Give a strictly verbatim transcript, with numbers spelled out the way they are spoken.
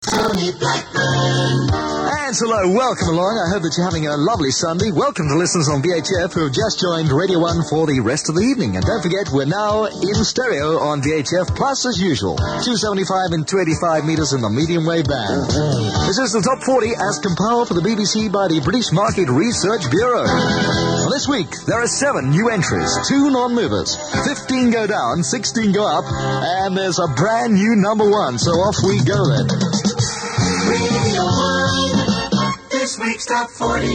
Tony Blackburn. And hello, welcome along. I hope that you're having a lovely Sunday. Welcome to listeners on V H F who have just joined Radio one for the rest of the evening. And don't forget, we're now in stereo on V H F, plus as usual, two seventy-five and two eighty-five metres in the medium wave band. This is the Top forty as compiled for the B B C by the British Market Research Bureau. Well, this week, there are seven new entries, two non-movers, fifteen go down, sixteen go up, and there's a brand new number one. So off we go then. Radio one, this week's Top forty.